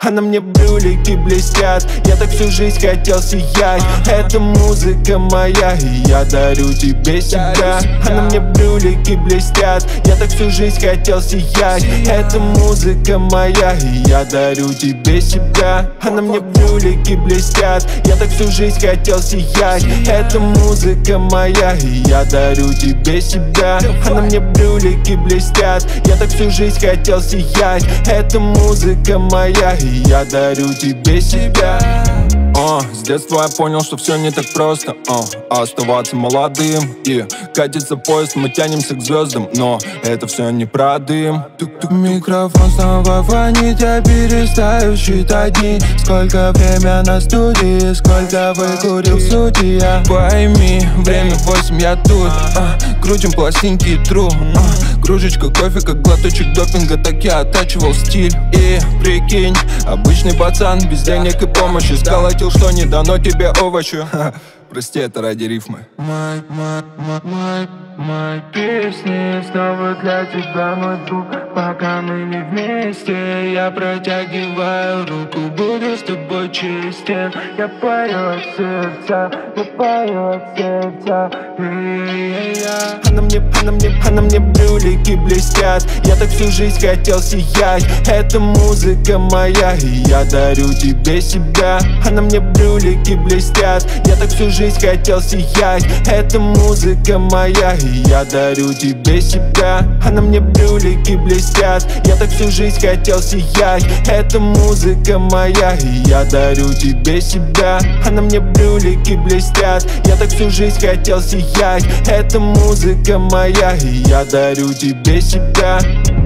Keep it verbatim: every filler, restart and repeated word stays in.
а на мне брюлики блестят. Я так всю жизнь хотел сиять. Это музыка моя, и я дарю тебе себя. А на мне брюлики блестят. Я так всю жизнь хотел сиять. Это музыка моя, и я дарю тебе себя. А на мне брюлики блестят. Я так всю жизнь хотел сиять. Это музыка моя, и я дарю тебе себя. А на мне брюлики блестят. Я так всю жизнь хотел сиять. Это музыка моя, и я дарю тебе себя. Uh, с детства я понял, что все не так просто uh, оставаться молодым и катится поезд, мы тянемся к звездам, но это все не про дым. Микрофон снова фонит, я перестаю считать дни. Сколько время на студии, сколько выкурил судья. Пойми, время восемь, я тут uh, крутим пластинки и тру uh, кружечка кофе, как глоточек допинга, так я оттачивал стиль. И прикинь, обычный пацан без денег и помощи сколотил, что не дано тебе овощу. Прости, это ради рифмы. Мои, мои, мои, мои песни снова для тебя, мой друг. Пока мы не вместе, я протягиваю руку. Буду с тобой честен. Я пою от сердца, я пою от сердца. А на мне, а на мне, а на мне брюлики блестят. Я так всю жизнь хотел сиять. Это музыка моя, и я дарю тебе себя. А на мне брюлики блестят. Я так всю жизнь хотел сиять. Это музыка моя, и я дарю тебе себя. А на мне брюлики блестят. Я так всю жизнь хотел сиять. Это музыка моя, и я дарю тебе себя. А на мне брюлики блестят. Я так всю жизнь хотел сиять. Это музыка моя, и я дарю тебе себя.